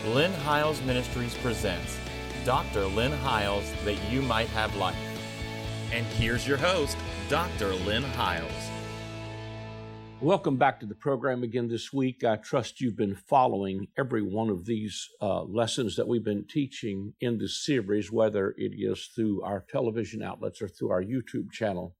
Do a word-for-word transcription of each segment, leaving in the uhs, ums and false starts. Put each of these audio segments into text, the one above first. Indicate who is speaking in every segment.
Speaker 1: Lynn Hiles Ministries presents Doctor Lynn Hiles, that you might have life. And here's your host, Doctor Lynn Hiles.
Speaker 2: Welcome back to the program again this week. I trust you've been following every one of these uh, lessons that we've been teaching in this series, whether it is through our television outlets or through our YouTube channel.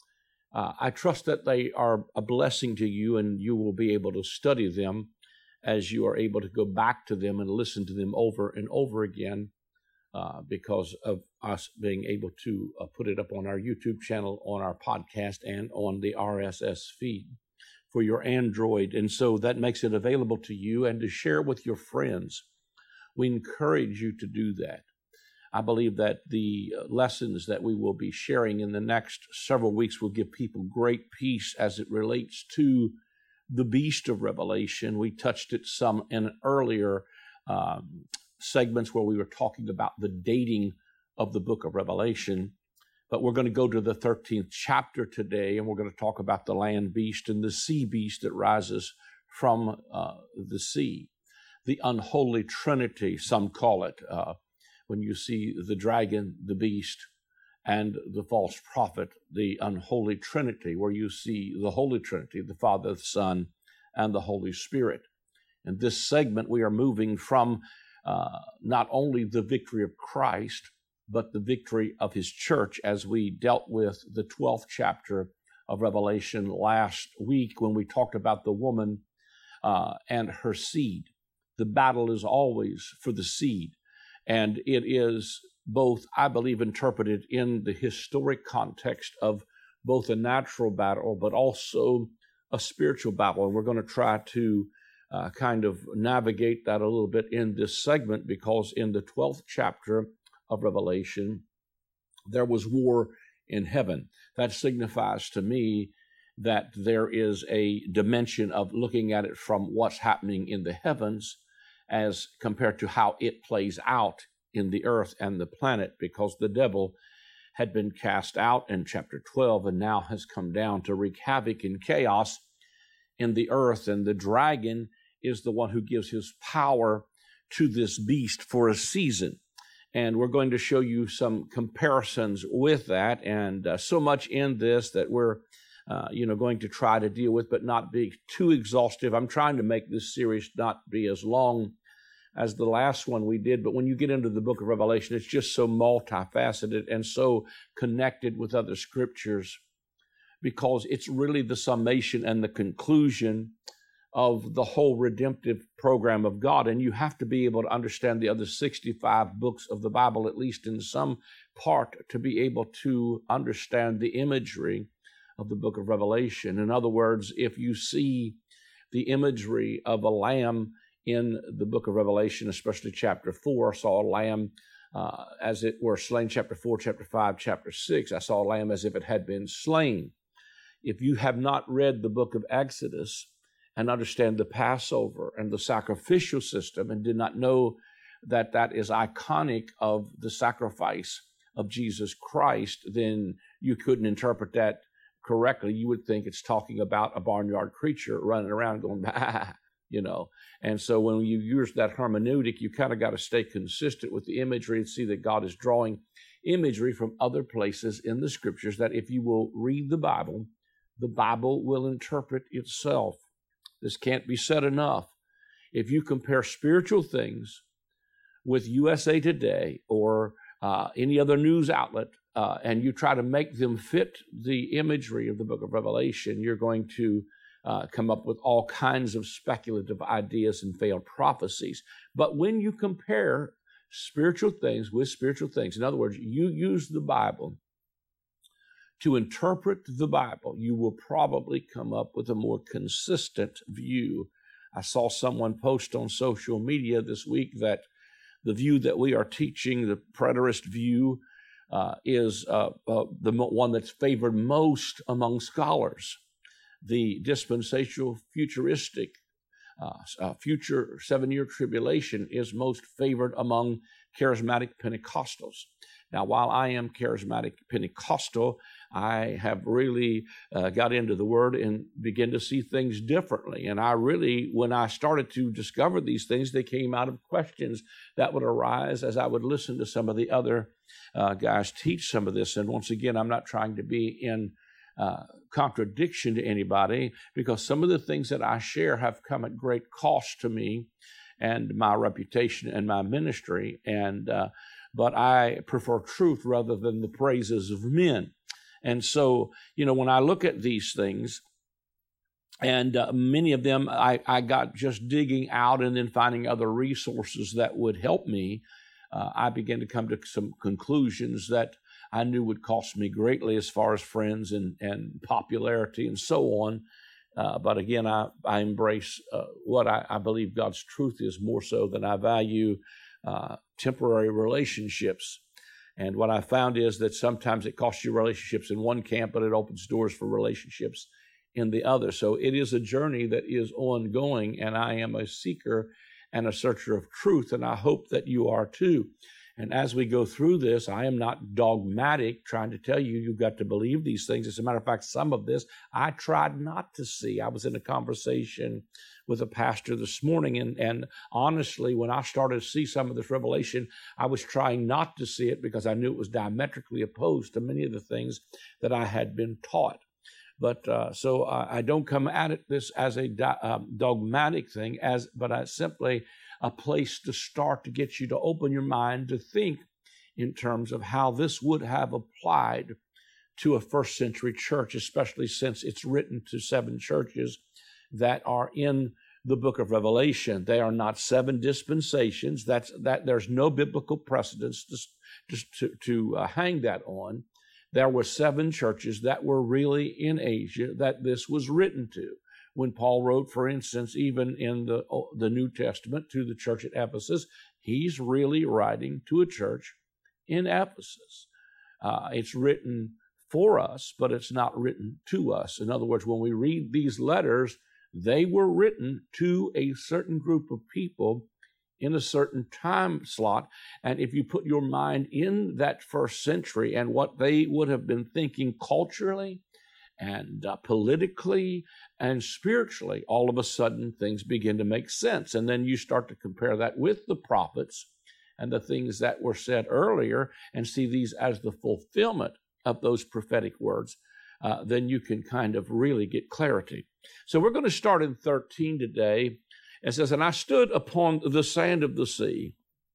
Speaker 2: Uh, I trust that they are a blessing to you, and you will be able to study them as you are able to go back to them and listen to them over and over again uh, because of us being able to uh, put it up on our YouTube channel, on our podcast, and on the R S S feed for your Android. And so that makes it available to you and to share with your friends. We encourage you to do that. I believe that the lessons that we will be sharing in the next several weeks will give people great peace as it relates to the beast of Revelation. We touched it some in earlier um, segments where we were talking about the dating of the book of Revelation. But we're going to go to the thirteenth chapter today, and we're going to talk about the land beast and the sea beast that rises from uh, the sea. The unholy trinity, some call it, uh, when you see the dragon, the beast, and the false prophet, the unholy trinity, where you see the holy trinity, the Father, the Son, and the Holy Spirit. In this segment, we are moving from uh, not only the victory of Christ, but the victory of his church, as we dealt with the twelfth chapter of Revelation last week when we talked about the woman uh, and her seed. The battle is always for the seed, and it is both, I believe, interpreted in the historic context of both a natural battle, but also a spiritual battle. And we're going to try to uh, kind of navigate that a little bit in this segment, because in the twelfth chapter of Revelation, there was war in heaven. That signifies to me that there is a dimension of looking at it from what's happening in the heavens as compared to how it plays out in the earth and the planet, because the devil had been cast out in chapter twelve and now has come down to wreak havoc and chaos in the earth. And the dragon is the one who gives his power to this beast for a season. And we're going to show you some comparisons with that, and uh, so much in this that we're uh, you know, going to try to deal with, but not be too exhaustive. I'm trying to make this series not be as long as the last one we did, but when you get into the book of Revelation, it's just so multifaceted and so connected with other scriptures, because it's really the summation and the conclusion of the whole redemptive program of God. And you have to be able to understand the other sixty-five books of the Bible, at least in some part, to be able to understand the imagery of the book of Revelation. In other words, if you see the imagery of a lamb in the book of Revelation, especially chapter four, I saw a lamb uh, as it were slain. Chapter four, chapter five, chapter six, I saw a lamb as if it had been slain. If you have not read the book of Exodus and understand the Passover and the sacrificial system, and did not know that that is iconic of the sacrifice of Jesus Christ, then you couldn't interpret that correctly. You would think it's talking about a barnyard creature running around going, bah, you know. And so when you use that hermeneutic, you kind of got to stay consistent with the imagery and see that God is drawing imagery from other places in the scriptures, that if you will read the Bible, the Bible will interpret itself. This can't be said enough. If you compare spiritual things with U S A Today or uh, any other news outlet, uh, and you try to make them fit the imagery of the book of Revelation, you're going to uh, come up with all kinds of speculative ideas and failed prophecies. But when you compare spiritual things with spiritual things, in other words, you use the Bible to interpret the Bible, you will probably come up with a more consistent view. I saw someone post on social media this week that the view that we are teaching, the preterist view, uh, is uh, uh, the one that's favored most among scholars. The dispensational futuristic uh, uh, future seven-year tribulation is most favored among charismatic Pentecostals. Now, while I am charismatic Pentecostal, I have really uh, got into the Word and began to see things differently. And I really, when I started to discover these things, they came out of questions that would arise as I would listen to some of the other uh, guys teach some of this. And once again, I'm not trying to be in uh, contradiction to anybody, because some of the things that I share have come at great cost to me and my reputation and my ministry. And uh, but I prefer truth rather than the praises of men. And so, you know, when I look at these things, and uh, many of them I, I got just digging out and then finding other resources that would help me, uh, I began to come to some conclusions that I knew would cost me greatly as far as friends and, and popularity and so on. Uh, but again, I, I embrace uh, what I, I believe God's truth is more so than I value uh, temporary relationships. And what I found is that sometimes it costs you relationships in one camp, but it opens doors for relationships in the other. So it is a journey that is ongoing, and I am a seeker and a searcher of truth, and I hope that you are too. And as we go through this, I am not dogmatic trying to tell you you've got to believe these things. As a matter of fact, some of this I tried not to see. I was in a conversation with a pastor this morning, and, and honestly, when I started to see some of this revelation, I was trying not to see it because I knew it was diametrically opposed to many of the things that I had been taught. But uh, so I, I don't come at it this as a do, um, dogmatic thing, as but I simply a place to start to get you to open your mind to think in terms of how this would have applied to a first century church, especially since it's written to seven churches that are in the book of Revelation. They are not seven dispensations. That's that. There's no biblical precedence to to, to, to uh, hang that on. There were seven churches that were really in Asia that this was written to. When Paul wrote, for instance, even in the, the New Testament to the church at Ephesus, he's really writing to a church in Ephesus. Uh, it's written for us, but it's not written to us. In other words, when we read these letters, they were written to a certain group of people in a certain time slot. And if you put your mind in that first century and what they would have been thinking culturally and uh, politically and spiritually, all of a sudden things begin to make sense. And then you start to compare that with the prophets and the things that were said earlier and see these as the fulfillment of those prophetic words. Uh, then you can kind of really get clarity. So we're going to start in thirteen today. It says, "And I stood upon the sand of the sea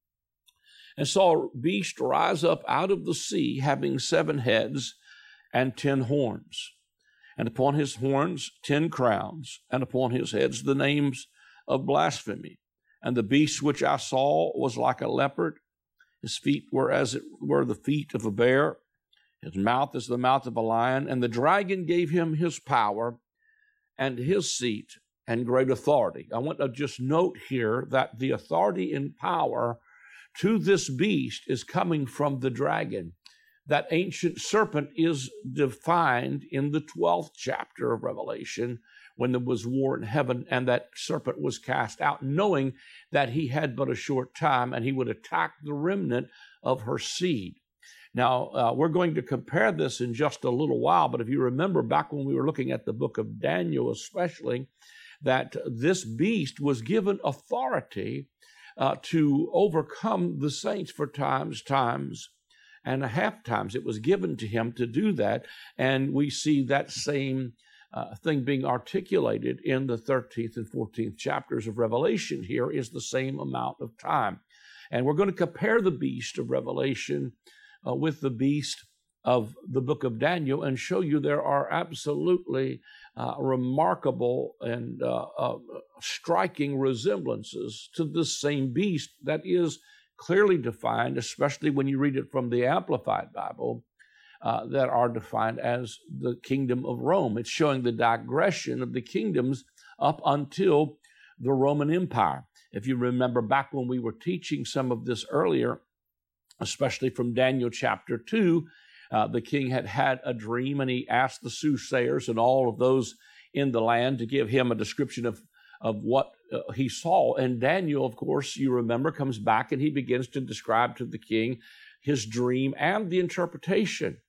Speaker 2: and saw a beast rise up out of the sea, having seven heads and ten horns. And upon his horns ten crowns, and upon his heads the names of blasphemy. And the beast which I saw was like a leopard. His feet were as it were the feet of a bear. His mouth is the mouth of a lion. And the dragon gave him his power and his seat and great authority." I want to just note here that the authority and power to this beast is coming from the dragon. That ancient serpent is defined in the twelfth chapter of Revelation when there was war in heaven and that serpent was cast out, knowing that he had but a short time and he would attack the remnant of her seed. Now, uh, we're going to compare this in just a little while, but if you remember back when we were looking at the book of Daniel especially, that this beast was given authority uh, to overcome the saints for times, times, and a half times. It was given to him to do that. And we see that same uh, thing being articulated in the thirteenth and fourteenth chapters of Revelation. Here is the same amount of time. And we're going to compare the beast of Revelation uh, with the beast of the book of Daniel and show you there are absolutely uh, remarkable and uh, uh, striking resemblances to this same beast that is clearly defined, especially when you read it from the Amplified Bible, uh, that are defined as the kingdom of Rome. It's showing the digression of the kingdoms up until the Roman Empire. If you remember back when we were teaching some of this earlier, especially from Daniel chapter two, uh, the king had had a dream and he asked the soothsayers and all of those in the land to give him a description of of what uh, he saw. And Daniel, of course, you remember, comes back and he begins to describe to the king his dream and the interpretation.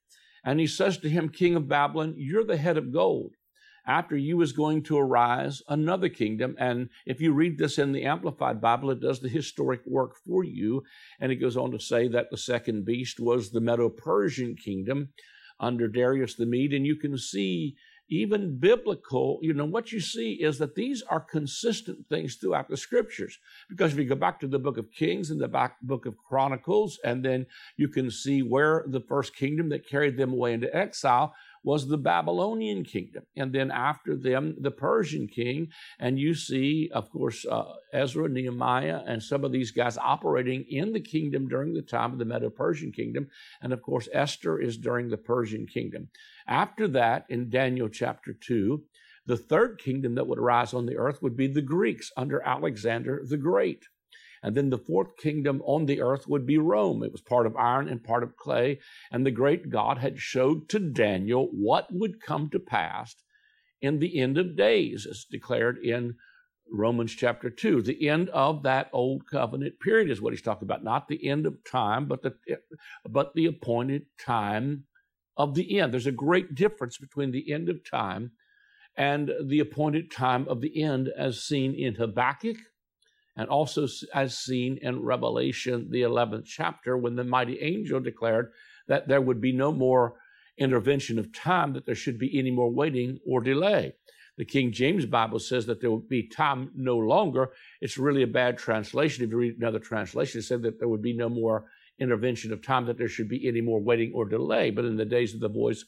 Speaker 2: And he says to him, King of Babylon, you're the head of gold. After you is going to arise another kingdom. And if you read this in the Amplified Bible, it does the historic work for you. And it goes on to say that the second beast was the Medo-Persian kingdom under Darius the Mede. And you can see even biblical, you know, what you see is that these are consistent things throughout the scriptures. Because if you go back to the book of Kings and the back book of Chronicles, and then you can see where the first kingdom that carried them away into exile was the Babylonian kingdom. And then after them, the Persian king. And you see, of course, uh, Ezra, Nehemiah, and some of these guys operating in the kingdom during the time of the Medo-Persian kingdom. And of course, Esther is during the Persian kingdom. After that, in Daniel chapter two, the third kingdom that would arise on the earth would be the Greeks under Alexander the Great. And then the fourth kingdom on the earth would be Rome. It was part of iron and part of clay. And the great God had showed to Daniel what would come to pass in the end of days, as declared in Romans chapter two. The end of that old covenant period is what he's talking about. Not the end of time, but the, but the appointed time of the end. There's a great difference between the end of time and the appointed time of the end, as seen in Habakkuk, and also as seen in Revelation, the eleventh chapter, when the mighty angel declared that there would be no more intervention of time, that there should be any more waiting or delay. The King James Bible says that there would be time no longer. It's really a bad translation. If you read another translation, it said that there would be no more intervention of time, that there should be any more waiting or delay. But in the days of the voice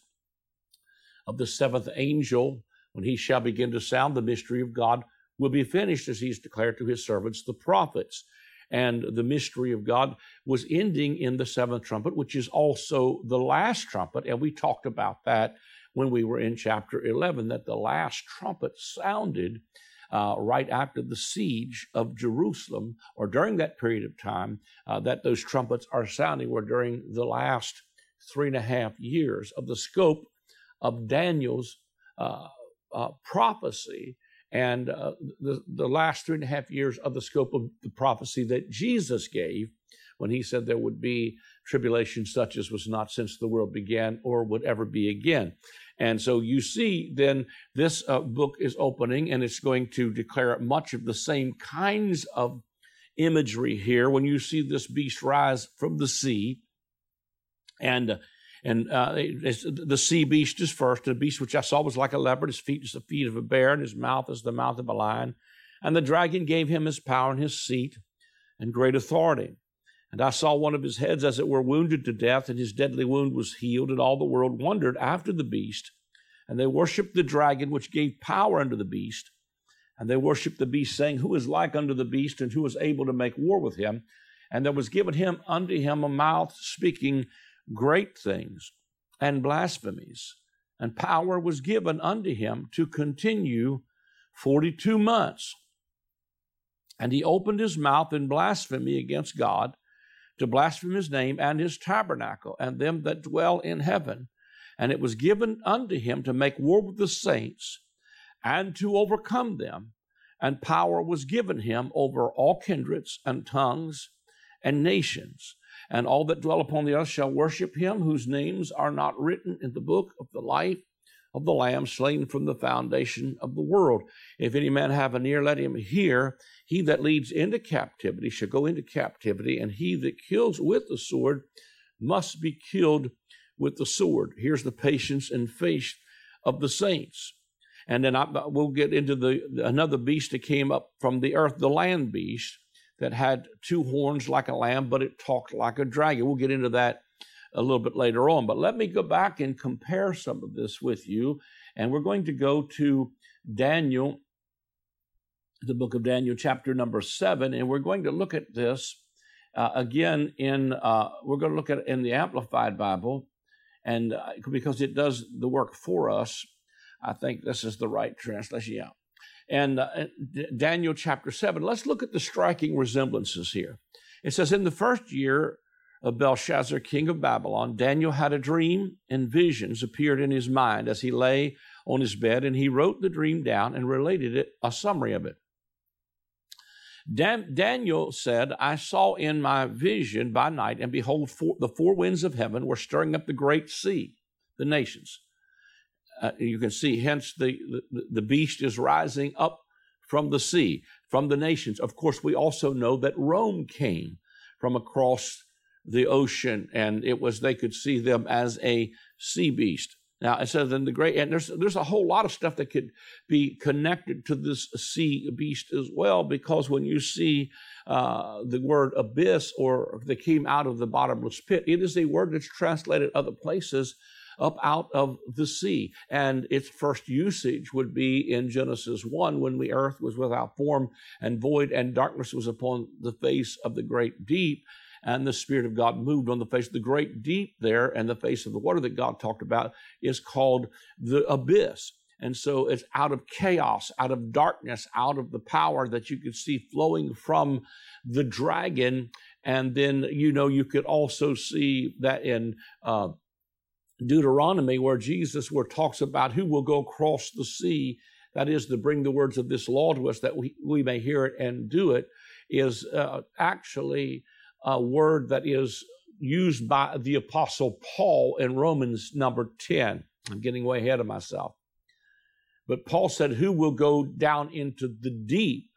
Speaker 2: of the seventh angel, when he shall begin to sound, the mystery of God will be finished, as he's declared to his servants, the prophets. And the mystery of God was ending in the seventh trumpet, which is also the last trumpet. And we talked about that when we were in chapter eleven, that the last trumpet sounded uh, right after the siege of Jerusalem, or during that period of time, uh, that those trumpets are sounding were during the last three and a half years of the scope of Daniel's uh, uh, prophecy. And uh, the, the last three and a half years of the scope of the prophecy that Jesus gave when he said there would be tribulation such as was not since the world began or would ever be again. And so you see then this uh, book is opening, and it's going to declare much of the same kinds of imagery here when you see this beast rise from the sea. And uh, And uh, it's, the sea beast is first. The beast which I saw was like a leopard. His feet is the feet of a bear, and his mouth is the mouth of a lion. And the dragon gave him his power and his seat and great authority. And I saw one of his heads, as it were, wounded to death, and his deadly wound was healed. And all the world wondered after the beast. And they worshipped the dragon, which gave power unto the beast. And they worshipped the beast, saying, Who is like unto the beast, and who is able to make war with him? And there was given him unto him a mouth speaking great things and blasphemies, and power was given unto him to continue forty-two months. And he opened his mouth in blasphemy against God, to blaspheme his name and his tabernacle, and them that dwell in heaven. And it was given unto him to make war with the saints, and to overcome them. And power was given him over all kindreds and tongues and nations. And all that dwell upon the earth shall worship him, whose names are not written in the book of the life of the Lamb slain from the foundation of the world. If any man have an ear, let him hear. He that leads into captivity shall go into captivity, and he that kills with the sword must be killed with the sword. Here's the patience and faith of the saints. And then I, we'll get into the another beast that came up from the earth, the land beast, that had two horns like a lamb, but it talked like a dragon. We'll get into that a little bit later on. But let me go back and compare some of this with you. And we're going to go to Daniel, the book of Daniel, chapter number seven. And we're going to look at this uh, again in, uh, we're going to look at it in the Amplified Bible. And uh, because it does the work for us, I think this is the right translation. Yeah. And uh, Daniel chapter seven, let's look at the striking resemblances here. It says, in the first year of Belshazzar, king of Babylon, Daniel had a dream, and visions appeared in his mind as he lay on his bed, and he wrote the dream down and related it, a summary of it. Dan- Daniel said, I saw in my vision by night, and behold, four, the four winds of heaven were stirring up the great sea, the nations. Uh, you can see, hence, the, the, the beast is rising up from the sea, from the nations. Of course, we also know that Rome came from across the ocean, and it was, they could see them as a sea beast. Now, it says in the great, and there's there's a whole lot of stuff that could be connected to this sea beast as well, because when you see uh, the word abyss, or they came out of the bottomless pit, it is a word that's translated other places up out of the sea. And its first usage would be in Genesis one, when the earth was without form and void, and darkness was upon the face of the great deep. And the Spirit of God moved on the face of the great deep there, and the face of the water that God talked about is called the abyss. And so it's out of chaos, out of darkness, out of the power that you could see flowing from the dragon. And then, you know, you could also see that in uh, Deuteronomy, where Jesus where talks about who will go across the sea, that is to bring the words of this law to us that we, we may hear it and do it, is uh, actually a word that is used by the Apostle Paul in Romans number ten. I'm getting way ahead of myself. But Paul said, who will go down into the deep?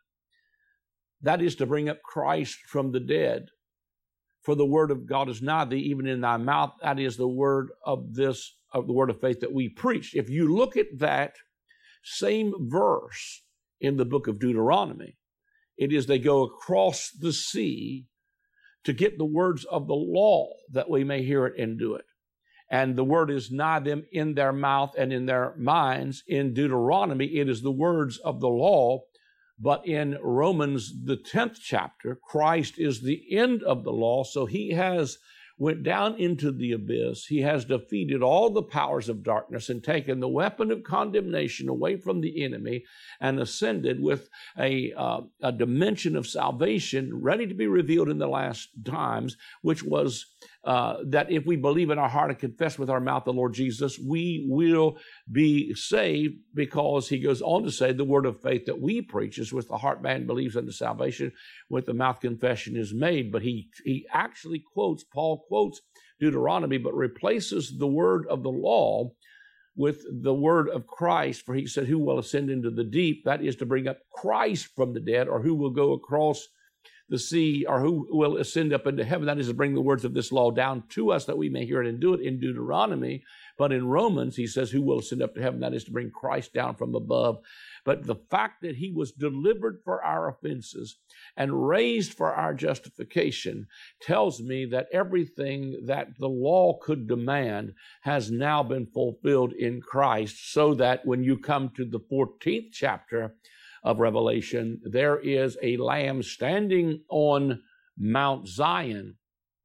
Speaker 2: That is to bring up Christ from the dead. For the word of God is nigh thee, even in thy mouth. That is the word of this, of the word of faith that we preach. If you look at that same verse in the book of Deuteronomy, it is they go across the sea to get the words of the law, that we may hear it and do it. And the word is nigh them, in their mouth and in their minds. In Deuteronomy, it is the words of the law. But in Romans, the tenth chapter, Christ is the end of the law. So he has went down into the abyss. He has defeated all the powers of darkness and taken the weapon of condemnation away from the enemy, and ascended with a, uh, a dimension of salvation ready to be revealed in the last times, which was uh, that if we believe in our heart and confess with our mouth the Lord Jesus, we will be saved, because he goes on to say the word of faith that we preach is with the heart man believes unto salvation, with the mouth confession is made. But he, he actually quotes, Paul quotes Deuteronomy, but replaces the word of the law with the word of Christ. For he said, who will ascend into the deep? That is to bring up Christ from the dead, or who will go across the sea, or who will ascend up into heaven. That is to bring the words of this law down to us, that we may hear it and do it, in Deuteronomy. But in Romans, he says, who will ascend up to heaven? That is to bring Christ down from above. But the fact that he was delivered for our offenses and raised for our justification tells me that everything that the law could demand has now been fulfilled in Christ, so that when you come to the fourteenth chapter of Revelation, there is a lamb standing on Mount Zion,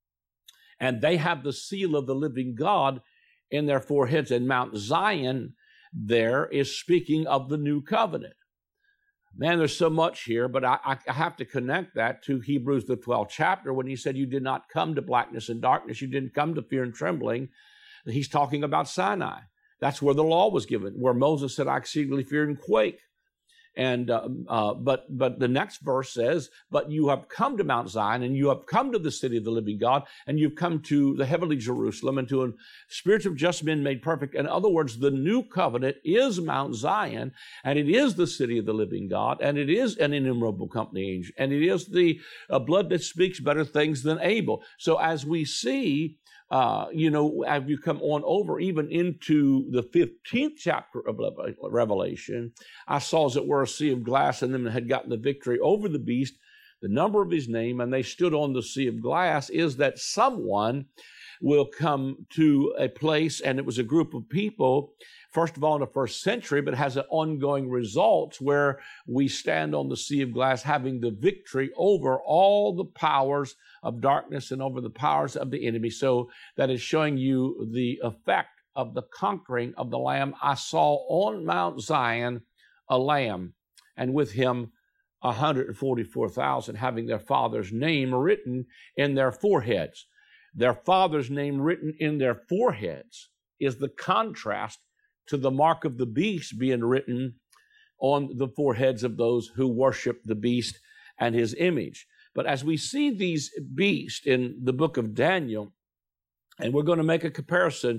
Speaker 2: and they have the seal of the living God in their foreheads. And Mount Zion there is speaking of the new covenant. Man, there's so much here, but I, I have to connect that to Hebrews, the twelfth chapter, when he said, you did not come to blackness and darkness, you didn't come to fear and trembling. He's talking about Sinai. That's where the law was given, where Moses said, I exceedingly fear and quake. And uh, uh, but but the next verse says, but you have come to Mount Zion, and you have come to the city of the living God, and you've come to the heavenly Jerusalem, and to a spirits of just men made perfect. In other words, the new covenant is Mount Zion, and it is the city of the living God, and it is an innumerable company angel, and it is the uh, blood that speaks better things than Abel. So as we see, Uh, you know, as you come on over even into the fifteenth chapter of Revelation, I saw as it were a sea of glass, and them that had gotten the victory over the beast, the number of his name, and they stood on the sea of glass, is that someone will come to a place, and it was a group of people, first of all in the first century, but has an ongoing results where we stand on the sea of glass having the victory over all the powers of darkness and over the powers of the enemy. So that is showing you the effect of the conquering of the Lamb. I saw on Mount Zion a Lamb, and with him one hundred forty-four thousand, having their father's name written in their foreheads. Their father's name written in their foreheads is the contrast to the mark of the beast being written on the foreheads of those who worship the beast and his image. But as we see these beasts in the book of Daniel, and we're going to make a comparison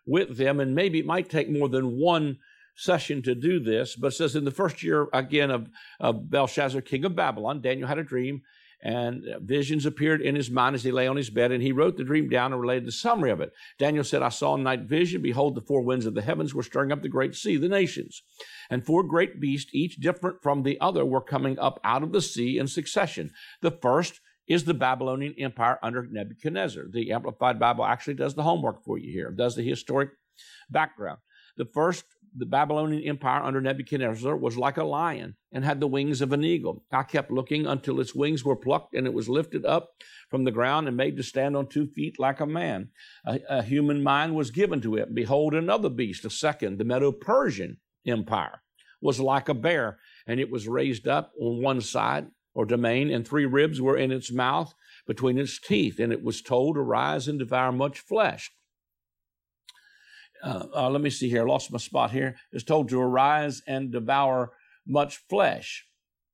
Speaker 2: with them, and maybe it might take more than one session to do this, but it says in the first year, again, of, of Belshazzar, king of Babylon, Daniel had a dream, and visions appeared in his mind as he lay on his bed, and he wrote the dream down and related the summary of it. Daniel said, I saw in night vision, behold, the four winds of the heavens were stirring up the great sea, the nations. And four great beasts, each different from the other, were coming up out of the sea in succession. The first is the Babylonian Empire under Nebuchadnezzar. The Amplified Bible actually does the homework for you here, does the historic background. The first, the Babylonian Empire under Nebuchadnezzar, was like a lion and had the wings of an eagle. I kept looking until its wings were plucked, and it was lifted up from the ground and made to stand on two feet like a man. A, a human mind was given to it. Behold, another beast, a second, the Medo-Persian Empire, was like a bear, and it was raised up on one side or domain, and three ribs were in its mouth between its teeth, and it was told, arise and devour much flesh. Uh, uh, let me see here. I lost my spot here. It's told to arise and devour much flesh.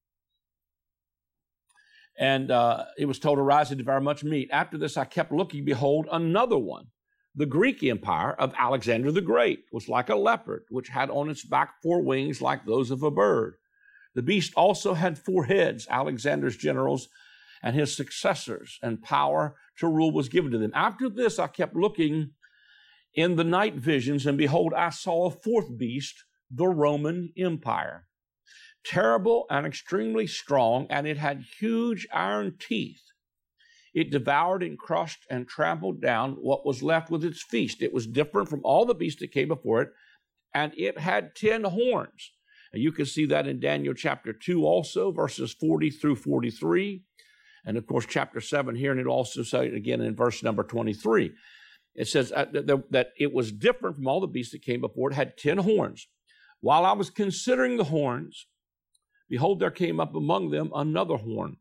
Speaker 2: And uh, it was told to arise and devour much meat. After this, I kept looking. Behold, another one. The Greek Empire of Alexander the Great was like a leopard, which had on its back four wings like those of a bird. The beast also had four heads. Alexander's generals and his successors, and power to rule was given to them. After this, I kept looking in the night visions, and behold, I saw a fourth beast, the Roman Empire, terrible and extremely strong, and it had huge iron teeth. It devoured and crushed and trampled down what was left with its feast. It was different from all the beasts that came before it, and it had ten horns. And you can see that in Daniel chapter two also, verses forty through forty-three. And of course, chapter seven here, and it also says it again in verse number twenty-three. It says that it was different from all the beasts that came before it, had ten horns. While I was considering the horns, behold, there came up among them another horn,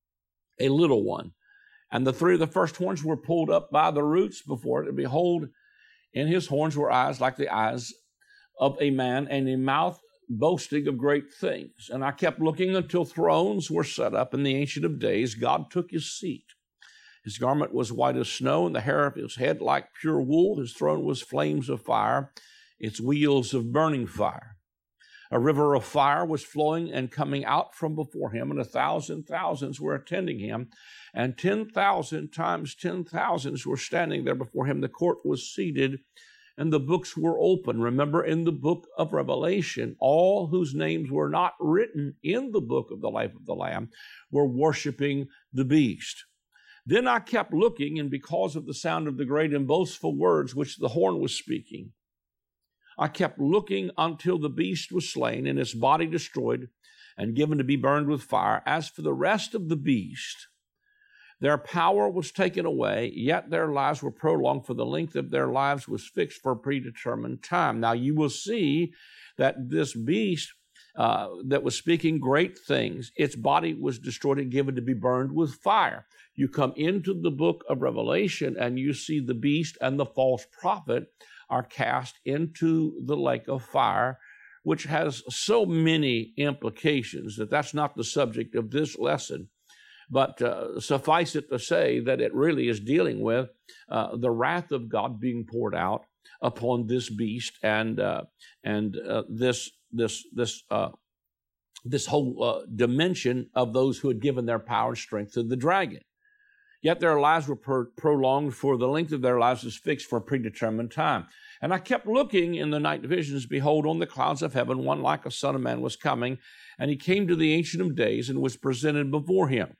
Speaker 2: a little one. And the three of the first horns were pulled up by the roots before it. And behold, in his horns were eyes like the eyes of a man, and a mouth boasting of great things. And I kept looking until thrones were set up in the Ancient of Days. God took his seat. His garment was white as snow, and the hair of his head like pure wool. His throne was flames of fire, its wheels of burning fire. A river of fire was flowing and coming out from before him, and a thousand thousands were attending him, and ten thousand times ten thousands were standing there before him. The court was seated, and the books were open. Remember, in the book of Revelation, all whose names were not written in the book of the life of the Lamb were worshiping the beast. Then I kept looking, and because of the sound of the great and boastful words which the horn was speaking, I kept looking until the beast was slain and its body destroyed and given to be burned with fire. As for the rest of the beast, their power was taken away, yet their lives were prolonged, for the length of their lives was fixed for a predetermined time. Now you will see that this beast uh, that was speaking great things, its body was destroyed and given to be burned with fire. You come into the book of Revelation and you see the beast and the false prophet are cast into the lake of fire, which has so many implications that that's not the subject of this lesson. But uh, suffice it to say that it really is dealing with uh, the wrath of God being poured out upon this beast and uh, and uh, this this this uh, this whole uh, dimension of those who had given their power and strength to the dragon. Yet their lives were pro- prolonged, for the length of their lives is fixed for a predetermined time. And I kept looking in the night visions. Behold, on the clouds of heaven, one like a son of man was coming, and he came to the Ancient of Days and was presented before him.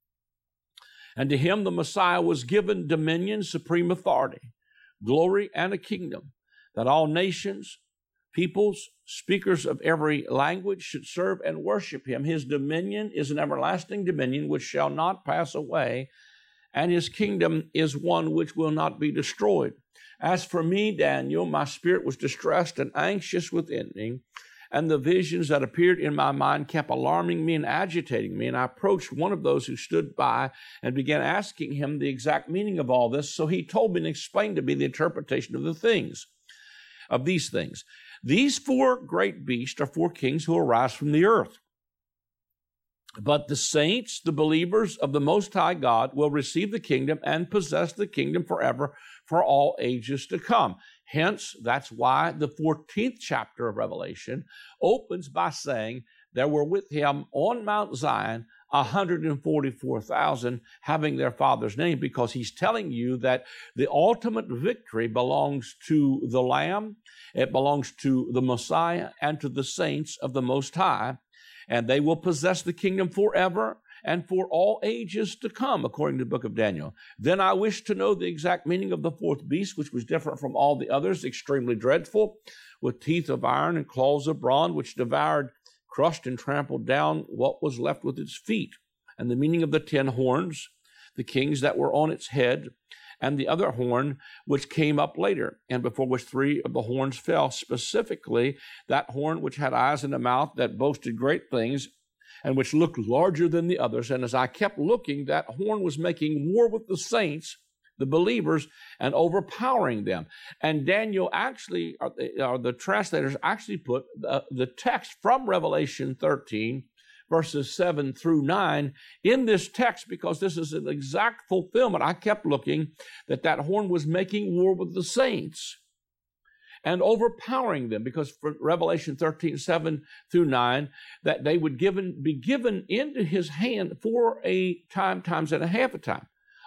Speaker 2: And to him the Messiah was given dominion, supreme authority, glory, and a kingdom, that all nations, peoples, speakers of every language should serve and worship him. His dominion is an everlasting dominion which shall not pass away, and his kingdom is one which will not be destroyed. As for me, Daniel, my spirit was distressed and anxious within me, and the visions that appeared in my mind kept alarming me and agitating me. And I approached one of those who stood by and began asking him the exact meaning of all this. So he told me and explained to me the interpretation of the things, of these things. These four great beasts are four kings who arise from the earth. But the saints, the believers of the Most High God, will receive the kingdom and possess the kingdom forever for all ages to come. Hence, that's why the fourteenth chapter of Revelation opens by saying, there were with him on Mount Zion one hundred forty-four thousand having their Father's name, because he's telling you that the ultimate victory belongs to the Lamb, it belongs to the Messiah, and to the saints of the Most High, and they will possess the kingdom forever and for all ages to come, according to the book of Daniel. Then I wish to know the exact meaning of the fourth beast, which was different from all the others, extremely dreadful, with teeth of iron and claws of bronze, which devoured, crushed, and trampled down what was left with its feet. And the meaning of the ten horns, the kings that were on its head, and the other horn which came up later, and before which three of the horns fell, specifically that horn which had eyes in the mouth that boasted great things, and which looked larger than the others. And as I kept looking, that horn was making war with the saints, the believers, and overpowering them. And Daniel actually, or the, or the translators actually put the, the text from Revelation thirteen, verses seven through nine, in this text, because this is an exact fulfillment. I kept looking that that horn was making war with the saints and overpowering them, because for Revelation thirteen, seven through nine, that they would given, be given into his hand for a time, times and a half a time,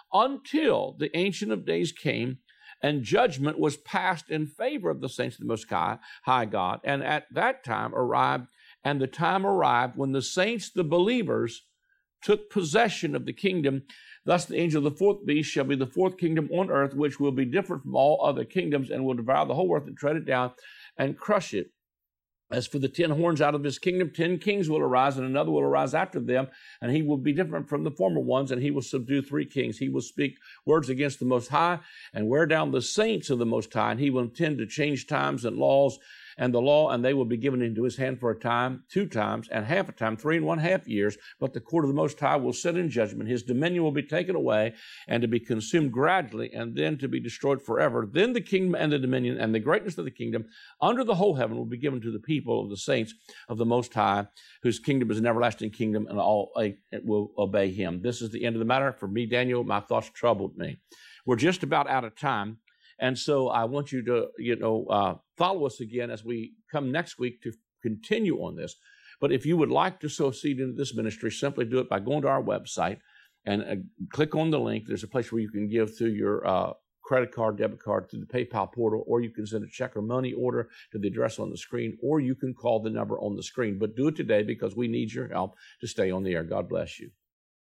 Speaker 2: until the Ancient of Days came and judgment was passed in favor of the saints of the Most High, high God. And at that time arrived, and the time arrived when the saints, the believers, took possession of the kingdom. Thus the angel of the fourth beast shall be the fourth kingdom on earth, which will be different from all other kingdoms, and will devour the whole earth and tread it down and crush it. As for the ten horns out of his kingdom, ten kings will arise, and another will arise after them, and he will be different from the former ones, and he will subdue three kings. He will speak words against the Most High and wear down the saints of the Most High, and he will intend to change times and laws and the law, and they will be given into his hand for a time, two times, and half a time, three and one half years. But the court of the Most High will sit in judgment. His dominion will be taken away and to be consumed gradually, and then to be destroyed forever. Then the kingdom and the dominion and the greatness of the kingdom under the whole heaven will be given to the people of the saints of the Most High, whose kingdom is an everlasting kingdom, and all will obey him. This is the end of the matter. For me, Daniel, my thoughts troubled me. We're just about out of time. And so I want you to, you know, uh, follow us again as we come next week to continue on this. But if you would like to sow seed into this ministry, simply do it by going to our website and uh, click on the link. There's a place where you can give through your uh, credit card, debit card, through the PayPal portal, or you can send a check or money order to the address on the screen, or you can call the number on the screen. But do it today, because we need your help to stay on the air. God bless you.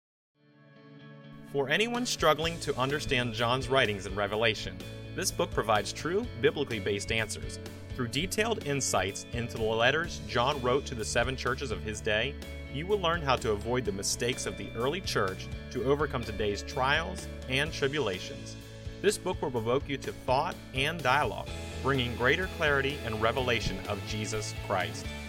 Speaker 1: For anyone struggling to understand John's writings in Revelation, this book provides true, biblically based answers. Through detailed insights into the letters John wrote to the seven churches of his day, you will learn how to avoid the mistakes of the early church to overcome today's trials and tribulations. This book will provoke you to thought and dialogue, bringing greater clarity and revelation of Jesus Christ.